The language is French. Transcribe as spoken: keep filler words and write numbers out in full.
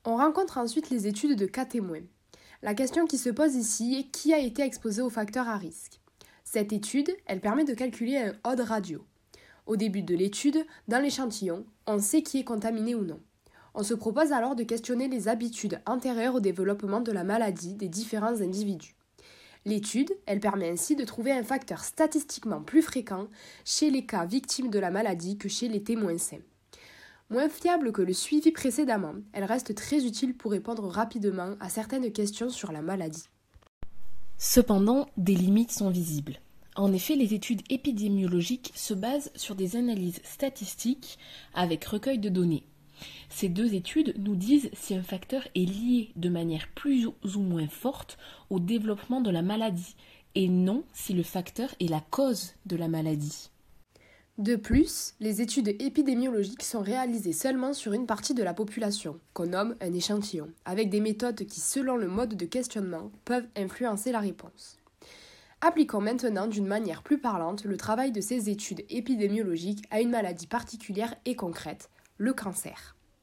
On rencontre ensuite les études de cas témoins. La question qui se pose ici est qui a été exposé aux facteurs à risque. Cette étude, elle permet de calculer un odd radio. Au début de l'étude, dans l'échantillon, on sait qui est contaminé ou non. On se propose alors de questionner les habitudes antérieures au développement de la maladie des différents individus. L'étude, elle permet ainsi de trouver un facteur statistiquement plus fréquent chez les cas victimes de la maladie que chez les témoins sains. Moins fiable que le suivi précédemment, elle reste très utile pour répondre rapidement à certaines questions sur la maladie. Cependant, des limites sont visibles. En effet, les études épidémiologiques se basent sur des analyses statistiques avec recueil de données. Ces deux études nous disent si un facteur est lié de manière plus ou moins forte au développement de la maladie, et non si le facteur est la cause de la maladie. De plus, les études épidémiologiques sont réalisées seulement sur une partie de la population, qu'on nomme un échantillon, avec des méthodes qui, selon le mode de questionnement, peuvent influencer la réponse. Appliquons maintenant d'une manière plus parlante le travail de ces études épidémiologiques à une maladie particulière et concrète, le cancer.